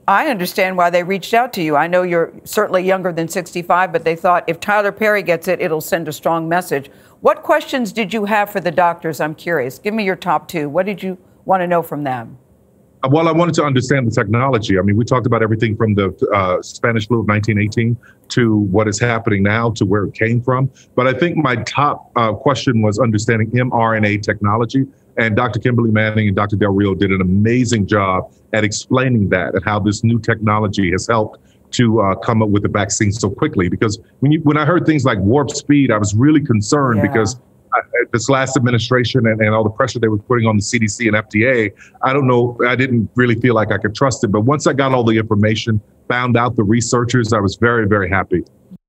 I understand why they reached out to you. I know you're certainly younger than 65, but they thought if Tyler Perry gets it, it'll send a strong message. What questions did you have for the doctors? I'm curious. Give me your top two. What did you want to know from them? Well, I wanted to understand the technology. I mean, we talked about everything from the Spanish flu of 1918 to what is happening now to where it came from. But I think my top question was understanding mRNA technology. And Dr. Kimberly Manning and Dr. Del Rio did an amazing job at explaining that and how this new technology has helped to come up with the vaccine so quickly. Because when I heard things like warp speed, I was really concerned because this last administration and all the pressure they were putting on the CDC and FDA, I don't know, I didn't really feel like I could trust it. But once I got all the information, found out the researchers, I was very, very happy.